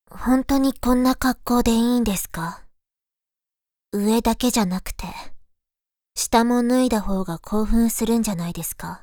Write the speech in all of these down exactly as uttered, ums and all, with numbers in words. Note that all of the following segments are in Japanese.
本当にこんな格好でいいんですか？上だけじゃなくて、下も脱いだ方が興奮するんじゃないですか？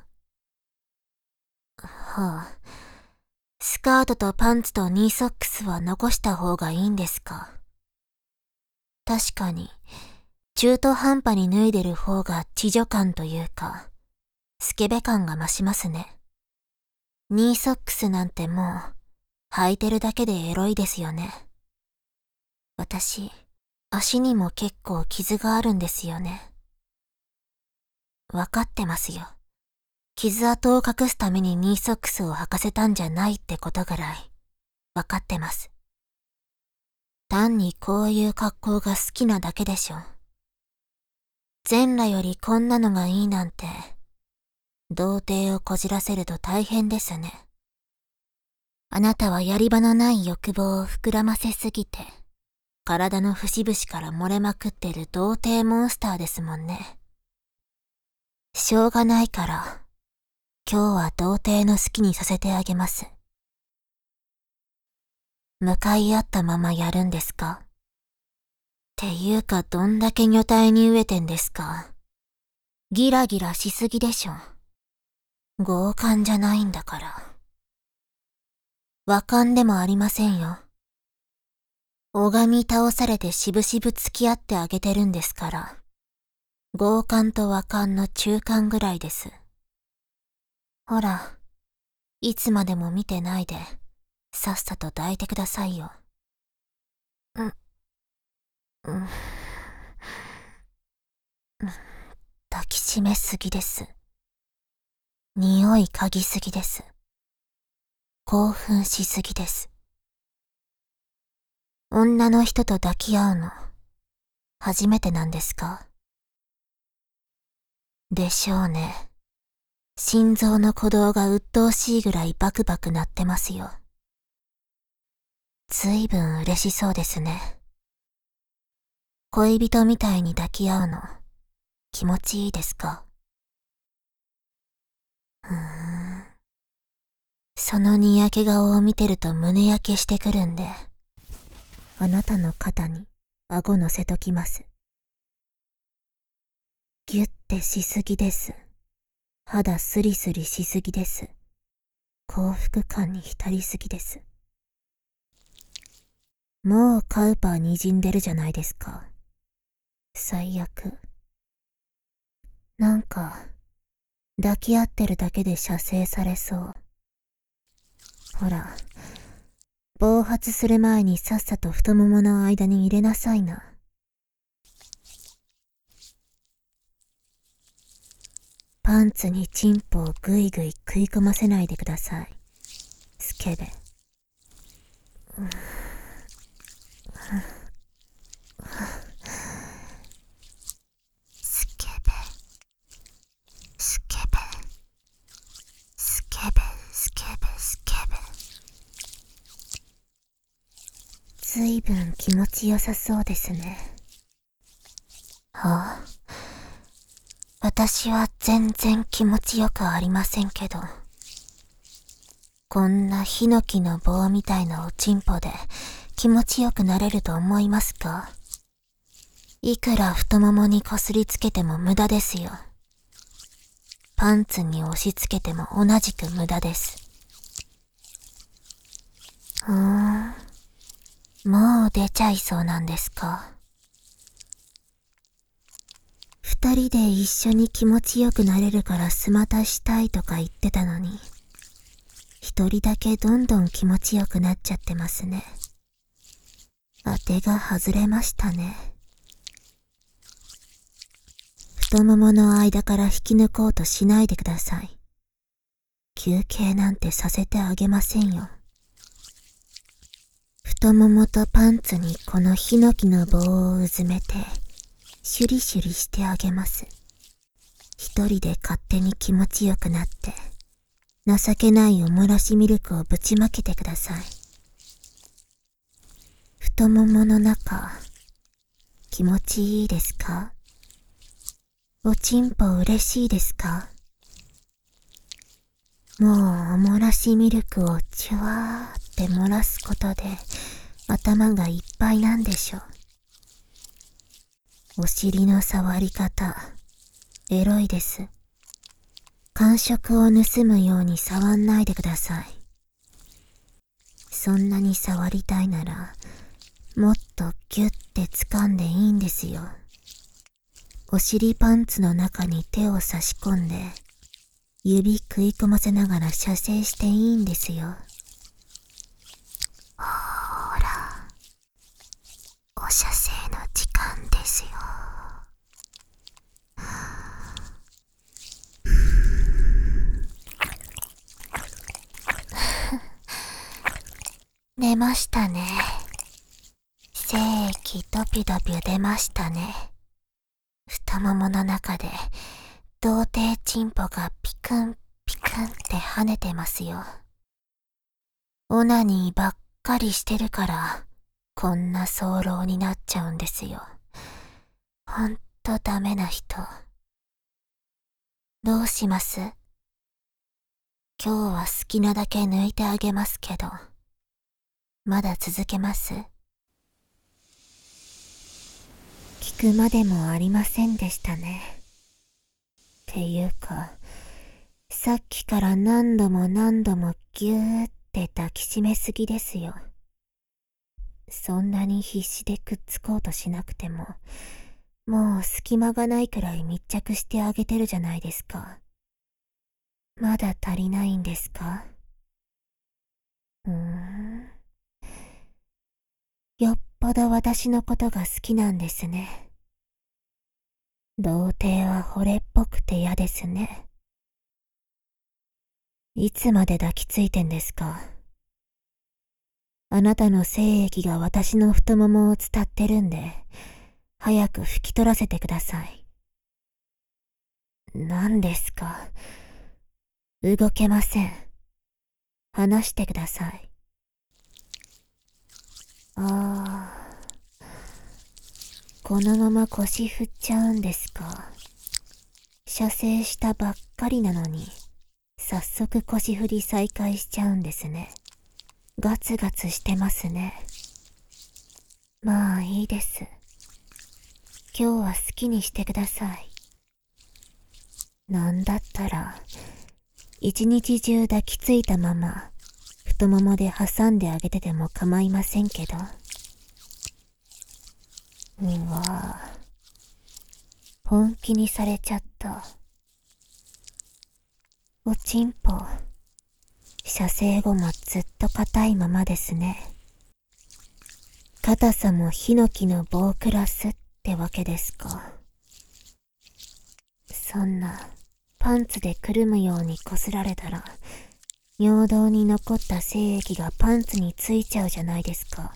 はあ、スカートとパンツとニーソックスは残した方がいいんですか？確かに、中途半端に脱いでる方が知女感というか、スケベ感が増しますね。ニーソックスなんてもう、履いてるだけでエロいですよね。私、足にも結構傷があるんですよね。わかってますよ。傷跡を隠すためにニーソックスを履かせたんじゃないってことぐらい、わかってます。単にこういう格好が好きなだけでしょ。全裸よりこんなのがいいなんて、童貞をこじらせると大変ですね。あなたはやり場のない欲望を膨らませすぎて、体の節々から漏れまくってる童貞モンスターですもんね。しょうがないから、今日は童貞の好きにさせてあげます。向かい合ったままやるんですか？っていうかどんだけ女体に飢えてんですか？ギラギラしすぎでしょ。強姦じゃないんだから。和感でもありませんよ。拝み倒されてしぶしぶ付き合ってあげてるんですから。強姦と和感の中間ぐらいです。ほら、いつまでも見てないで、さっさと抱いてくださいよ。うん、うん、抱きしめすぎです。匂い嗅ぎすぎです。興奮しすぎです。女の人と抱き合うの、初めてなんですか？でしょうね。心臓の鼓動が鬱陶しいぐらいバクバク鳴ってますよ。ずいぶん嬉しそうですね。恋人みたいに抱き合うの、気持ちいいですか？うーん。そのにやけ顔を見てると胸焼けしてくるんで、あなたの肩に顎乗せときます。ギュッてしすぎです。肌スリスリしすぎです。幸福感に浸りすぎです。もうカウパー滲んでるじゃないですか。最悪。なんか、抱き合ってるだけで射精されそう。ほら、暴発する前にさっさと太ももの間に入れなさいな。パンツにチンポをぐいぐい食い込ませないでください。スケベ。スケベ。スケベ。スケベ、スケベ、スケベ。ずいぶん気持ちよさそうですね。はあ、私は全然気持ちよくありませんけど。こんなヒノキの棒みたいなおちんぽで気持ちよくなれると思いますか？いくら太ももにこすりつけても無駄ですよ。パンツに押し付けても同じく無駄です。うーん、もう出ちゃいそうなんですか？二人で一緒に気持ちよくなれるからスマタしたいとか言ってたのに、一人だけどんどん気持ちよくなっちゃってますね。当てが外れましたね。太ももの間から引き抜こうとしないでください。休憩なんてさせてあげませんよ。太ももとパンツにこのヒノキの棒をうずめて、シュリシュリしてあげます。一人で勝手に気持ちよくなって、情けないおもらしミルクをぶちまけてください。太ももの中、気持ちいいですか？おちんぽ嬉しいですか？もうおもらしミルクをチュワーって漏らすことで、 頭がいっぱいなんでしょ。お尻の触り方、エロいです。感触を盗むように触んないでください。そんなに触りたいなら、もっとギュッて掴んでいいんですよ。お尻パンツの中に手を差し込んで、指食い込ませながら射精していいんですよ。ほーら、お射精の時間ですよ。出ましたね。精液ドピドピ出ましたね。太ももの中で童貞チンポがピクンピクンって跳ねてますよ。オナニーばっかりしてるからこんな早漏になっちゃうんですよ。ほんとダメな人。どうします？今日は好きなだけ抜いてあげますけど、まだ続けます？聞くまでもありませんでしたね。っていうか、さっきから何度も何度もぎゅーって抱きしめすぎですよ。そんなに必死でくっつこうとしなくても、もう隙間がないくらい密着してあげてるじゃないですか。まだ足りないんですか？うーん。よっぽど私のことが好きなんですね。童貞は惚れっぽくて嫌ですね。いつまで抱きついてんですか？あなたの精液が私の太ももを伝ってるんで、早く拭き取らせてください。何ですか？動けません。話してください。ああ、このまま腰振っちゃうんですか？射精したばっかりなのに、早速腰振り再開しちゃうんですね。ガツガツしてますね。まあいいです。今日は好きにしてください。なんだったら、一日中抱きついたまま、太ももで挟んであげてても構いませんけど。うわぁ、本気にされちゃった。おちんぽ、射精後もずっと硬いままですね。硬さもヒノキの棒クラスってわけですか。そんな、パンツでくるむようにこすられたら、尿道に残った精液がパンツについちゃうじゃないですか。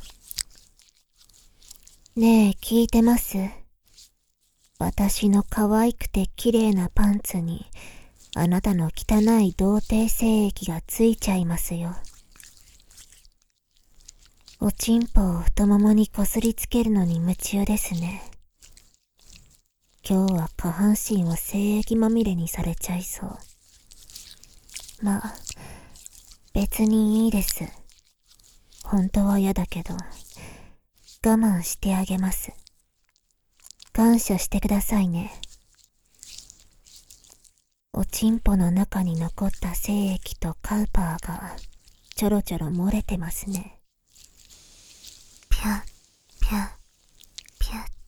ねえ、聞いてます？私の可愛くて綺麗なパンツに、あなたの汚い童貞精液がついちゃいますよ。おちんぽを太ももにこすりつけるのに夢中ですね。今日は下半身を精液まみれにされちゃいそう。まあ、別にいいです。本当は嫌だけど、我慢してあげます。感謝してくださいね。おちんぽの中に残った精液とカウパーがちょろちょろ漏れてますね。ピュッピュッピュッって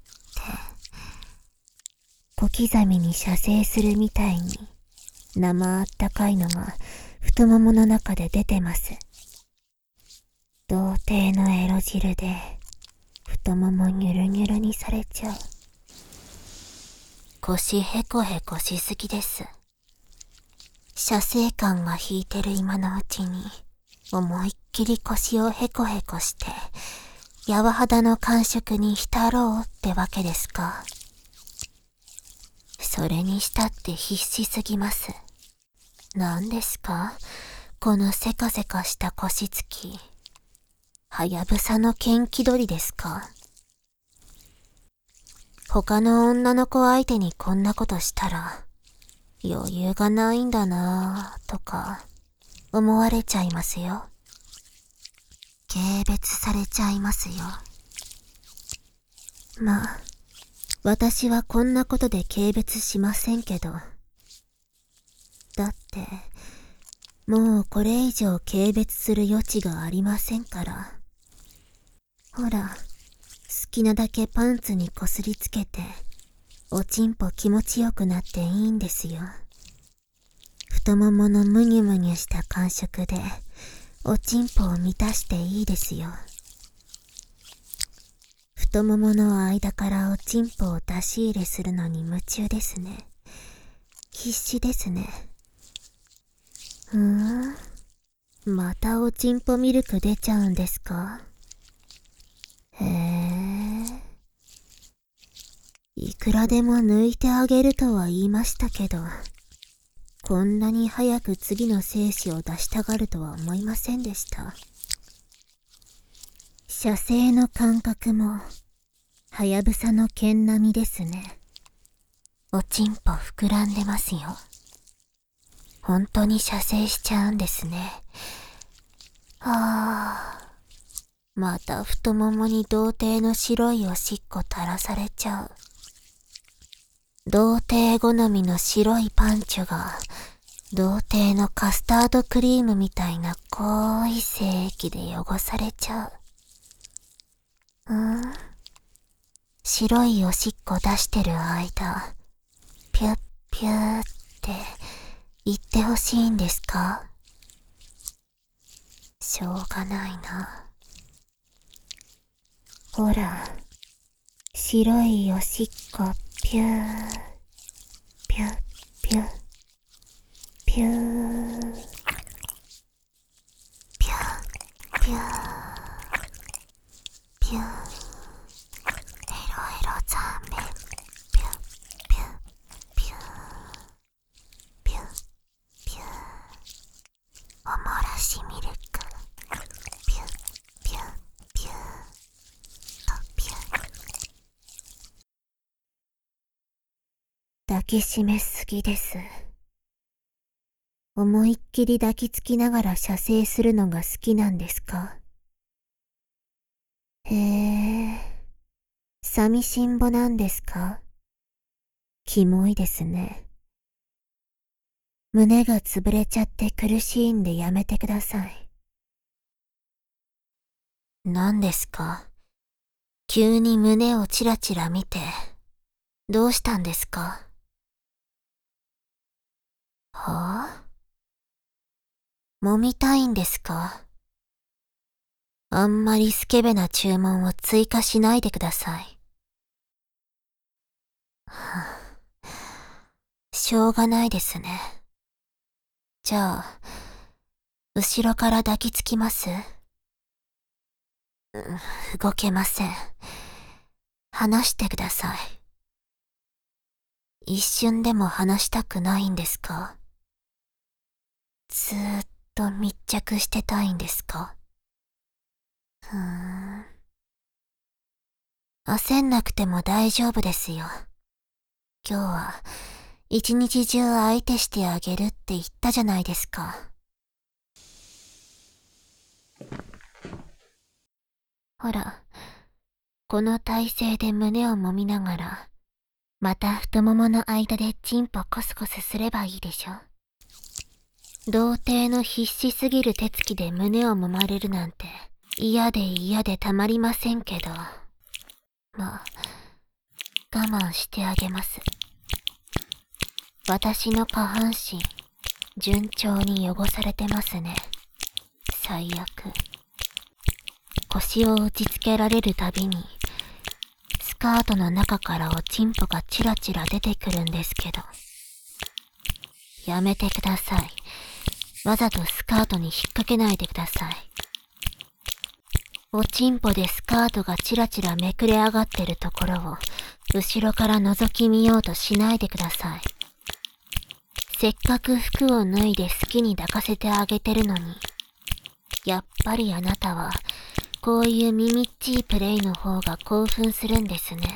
小刻みに射精するみたいに生あったかいのが太ももの中で出てます。童貞のエロ汁で太ももニュルニュルにされちゃう。腰ヘコヘコしすぎです。射精感が引いてる今のうちに思いっきり腰をヘコヘコして柔肌の感触に浸ろうってわけですか。それにしたって必死すぎます。何ですかこのせかせかした腰つき。はやぶさの剣気取りですか？他の女の子相手にこんなことしたら余裕がないんだなぁとか思われちゃいますよ。 軽蔑されちゃいますよ。まあ、私はこんなことで軽蔑しませんけど。だって、もうこれ以上軽蔑する余地がありませんから。ほら、好きなだけパンツにこすりつけて、おちんぽ気持ちよくなっていいんですよ。太もものむにゅむにゅした感触で、おちんぽを満たしていいですよ。太ももの間からおちんぽを出し入れするのに夢中ですね。必死ですね。ふーん。またおちんぽミルク出ちゃうんですか？へえ。いくらでも抜いてあげるとは言いましたけど、こんなに早く次の精子を出したがるとは思いませんでした。射精の感覚も、はやぶさの剣並みですね。おちんぽ膨らんでますよ。本当に射精しちゃうんですね。はあ、また太ももに童貞の白いおしっこ垂らされちゃう。童貞好みの白いパンチョが、童貞のカスタードクリームみたいな濃い精液で汚されちゃう。うん？白いおしっこ出してる間、ピュッピューって言ってほしいんですか？しょうがないな。ほら、白いおしっこピュー、ピュッピュッ、ピュー、ピュッピュー、ピュー、エロエロザーメン、ピュッピュッ、ピュー、ピュッピュー、おもらしミルク、ピュッピュッピュー、とピュッ。抱きしめすぎです。思いっきり抱きつきながら射精するのが好きなんですか？へえ、寂しんぼなんですか？キモいですね。胸が潰れちゃって苦しいんでやめてください。何ですか？急に胸をチラチラ見て、どうしたんですか？はぁ？揉みたいんですか？あんまりスケベな注文を追加しないでください。はぁ、しょうがないですね。じゃあ、後ろから抱きつきます？動けません。離してください。一瞬でも離したくないんですか？ずーっと密着してたいんですか？ふーん。焦んなくても大丈夫ですよ。今日は一日中相手してあげるって言ったじゃないですか。ほら、この体勢で胸を揉みながら、また太ももの間でチンポコスコスすればいいでしょ。童貞の必死すぎる手つきで胸を揉まれるなんて嫌で嫌でたまりませんけど、まあ、我慢してあげます。私の下半身、順調に汚されてますね。最悪。腰を打ちつけられるたびに、スカートの中からおちんぽがチラチラ出てくるんですけど。やめてください。わざとスカートに引っ掛けないでください。おちんぽでスカートがチラチラめくれ上がってるところを、後ろから覗き見ようとしないでください。せっかく服を脱いで好きに抱かせてあげてるのに、やっぱりあなたは、こういうみみっちいプレイの方が興奮するんですね。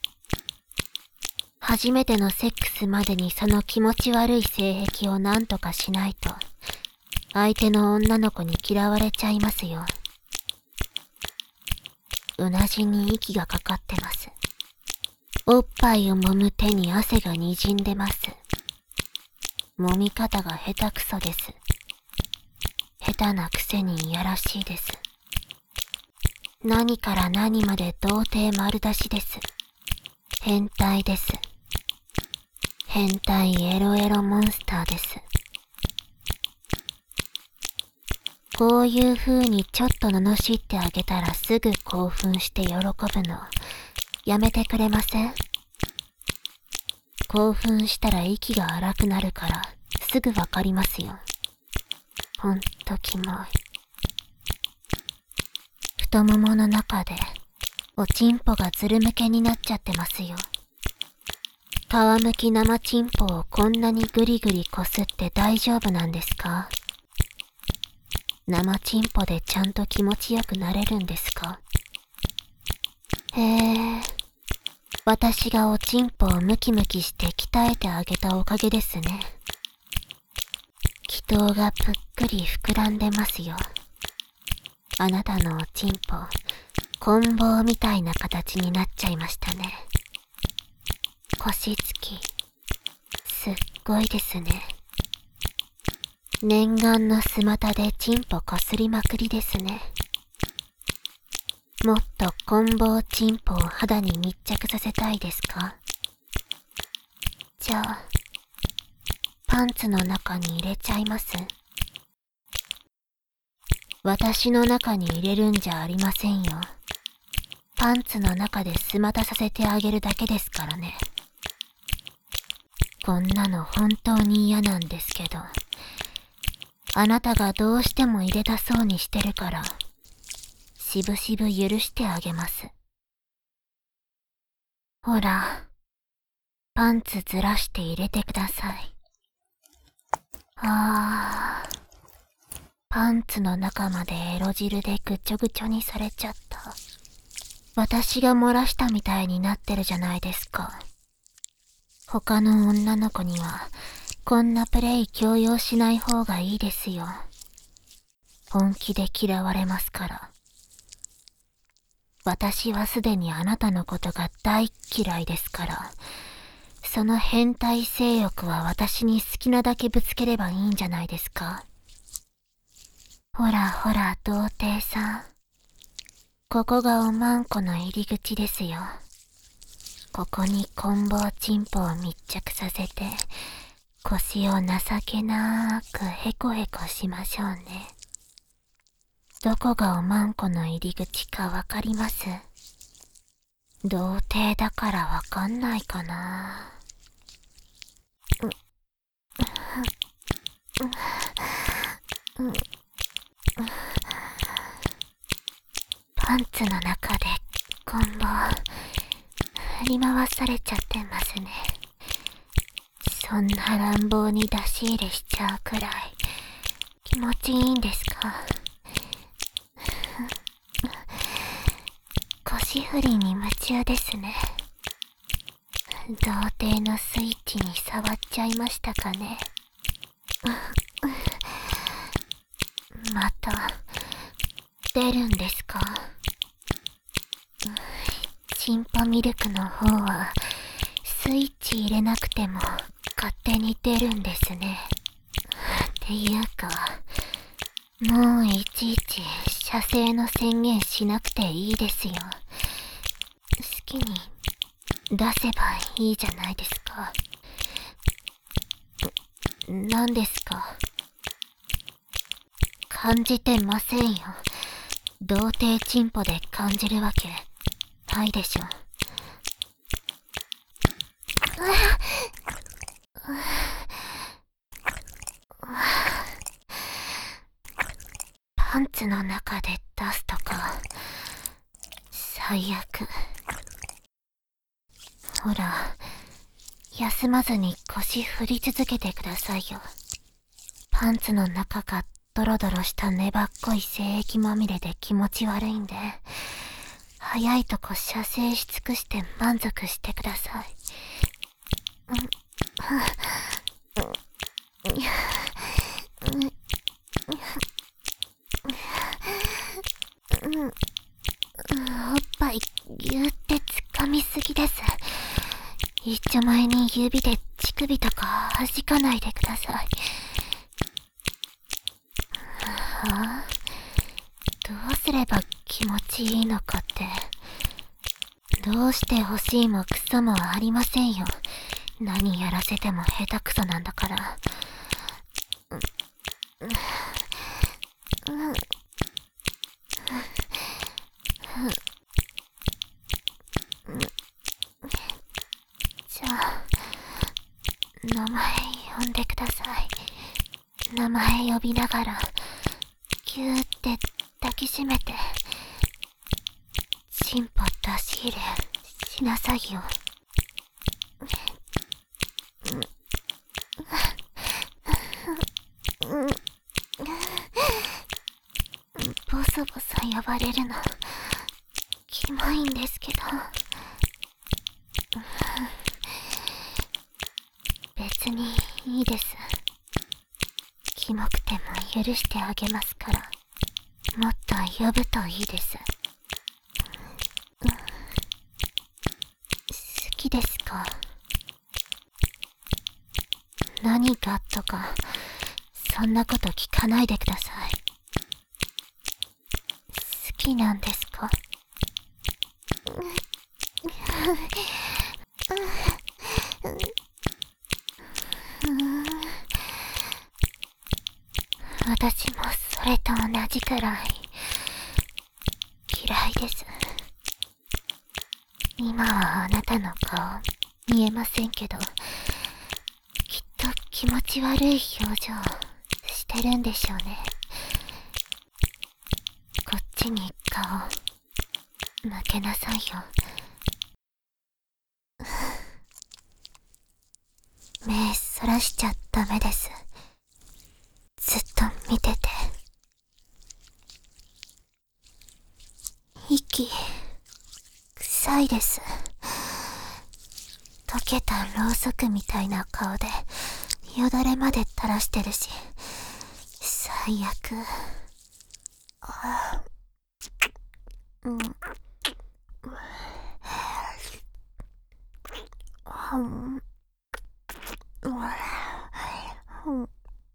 初めてのセックスまでにその気持ち悪い性癖を何とかしないと、相手の女の子に嫌われちゃいますよ。 うなじに息がかかってます。おっぱいを揉む手に汗が滲んでます。揉み方が下手くそです。下手なくせにいやらしいです。何から何まで童貞丸出しです。変態です。変態エロエロモンスターです。こういう風にちょっと罵ってあげたらすぐ興奮して喜ぶのやめてくれません？興奮したら息が荒くなるからすぐわかりますよ。ほんとキモい。太ももの中でおちんぽがずるむけになっちゃってますよ。皮むき生ちんぽをこんなにグリグリこすって大丈夫なんですか？生ちんぽでちゃんと気持ちよくなれるんですか？へえ、私がおちんぽをムキムキして鍛えてあげたおかげですね。気筒がぷっくり膨らんでますよ。あなたのおちんぽ、棍棒みたいな形になっちゃいましたね。腰つき、すっごいですね。念願のスマタでチンポこすりまくりですね。もっと棍棒チンポを肌に密着させたいですか？じゃあ、パンツの中に入れちゃいます？私の中に入れるんじゃありませんよ。パンツの中でスマタさせてあげるだけですからね。こんなの本当に嫌なんですけど、あなたがどうしても入れたそうにしてるから、しぶしぶ許してあげます。ほら、パンツずらして入れてください。あー、パンツの中までエロ汁でぐちょぐちょにされちゃった。私が漏らしたみたいになってるじゃないですか。他の女の子には、こんなプレイ強要しない方がいいですよ。本気で嫌われますから。私はすでにあなたのことが大嫌いですから、その変態性欲は私に好きなだけぶつければいいんじゃないですか。ほらほら童貞さん。ここがおまんこの入り口ですよ。ここに棍棒チンポを密着させて、腰を情けなーくヘコヘコしましょうね。どこがおまんこの入り口かわかります？童貞だからわかんないかな。パンツの中で棍棒振り回されちゃってますね。そんな乱暴に出し入れしちゃうくらい気持ちいいんですか？腰振りに夢中ですね。童貞のスイッチに触っちゃいましたかね。また出るんですか？チンポミルクの方はスイッチ入れなくても勝手に出るんですね。っていうか、もういちいち射精の宣言しなくていいですよ。好きに出せばいいじゃないですか。何ですか？感じてませんよ。童貞チンポで感じるわけないでしょ。パンツの中で出すとか最悪。ほら、休まずに腰振り続けてくださいよ。パンツの中がドロドロした粘っこい精液まみれで気持ち悪いんで、早いとこ射精し尽くして満足してください。おっぎゅーって掴みすぎです。一丁前に指で乳首とか弾かないでください。はあ、どうすれば気持ちいいのかって。どうして欲しいもクソもありませんよ。何やらせても下手くそなんだから。じゃあ、名前呼んでください。名前呼びながら、ぎゅーって抱きしめて、チンポ出し入れしなさいよ。ボソボソ呼ばれるの、キモいんですけど。別にいいです。キモくても許してあげますから。もっと呼ぶといいです。好きですか？何がとか、そんなこと聞かないでください。好きなんですか？私もそれと同じくらい嫌いです。今はあなたの顔見えませんけど、きっと気持ち悪い表情してるんでしょうね。こっちに顔向けなさいよ。目そらしちゃダメです。ずっと見てて。息臭いです。溶けたろうそくみたいな顔でよだれまで垂らしてるし、最悪。あうん、うんうん、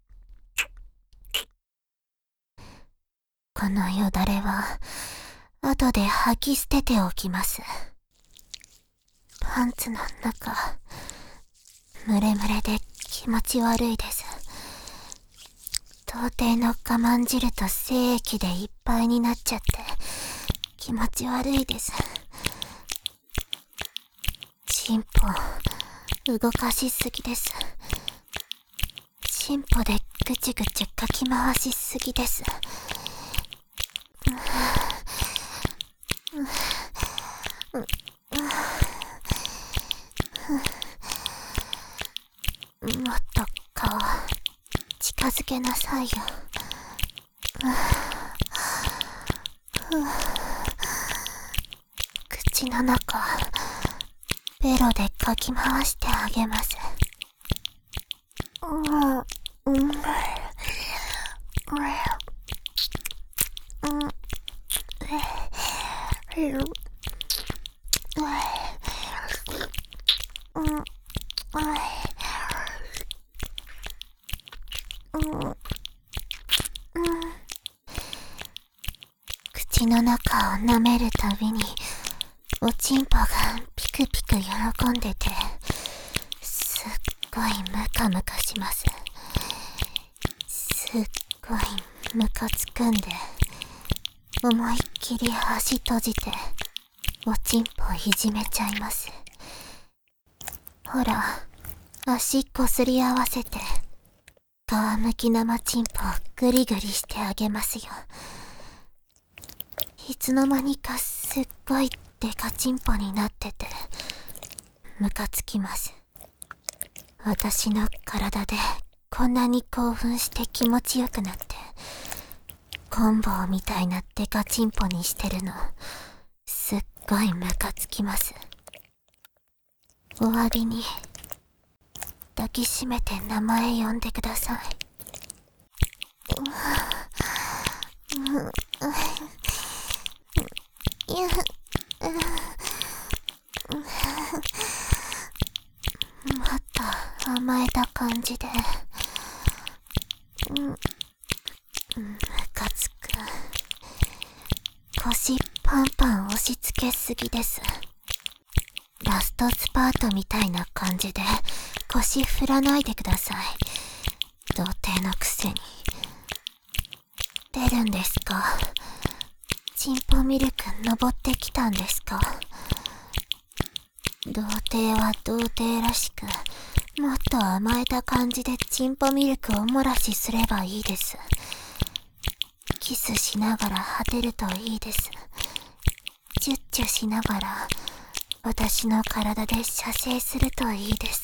このよだれは後で吐き捨てておきます。パンツの中ムレムレで気持ち悪いです。到底の我慢汁と精液でいっぱいになっちゃって気持ち悪いです。チンポ動かしすぎです。チンポでぐちぐちかき回しすぎです。もっと顔近づけなさいよ。口の中ベロでかき回してあげます。うんうん口の中を舐めるたびにおちんぽがピクピク喜んでて、すっごいムカムカします。すっごいムカつくんで、思いっきり足閉じておちんぽいじめちゃいます。ほら、足こすり合わせて皮むき生チンポグリグリしてあげますよ。いつの間にかすっごいデカチンポになっててムカつきます。私の体でこんなに興奮して気持ちよくなって、コンボウみたいなデカチンポにしてるのすっごいムカつきます。お詫びに抱きしめて名前呼んでください。うんうん甘えた感じで、うん、ムカつく。腰パンパン押し付けすぎです。ラストスパートみたいな感じで腰振らないでください。童貞のくせに。出るんですか？チンポミルク登ってきたんですか？童貞は童貞らしく、もっと甘えた感じでチンポミルクを漏らしすればいいです。キスしながら果てるといいです。チュッチュしながら私の体で射精するといいです。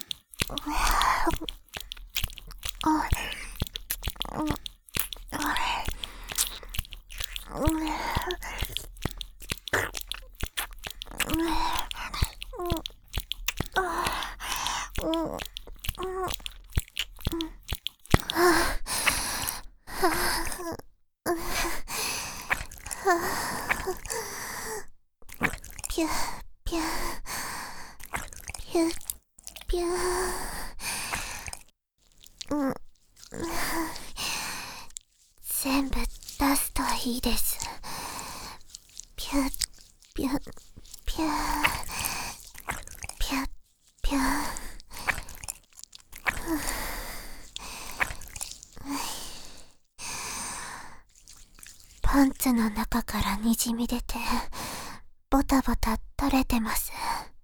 ピュピュピュピュうん、全部出すといいです。ピュピュピュピュピュパンツの中からにじみ出てボタボタ垂れてます。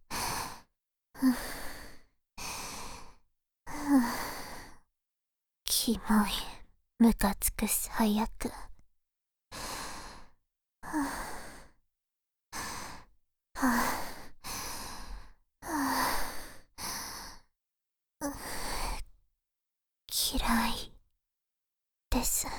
キモい、ムカつく最悪。嫌いです。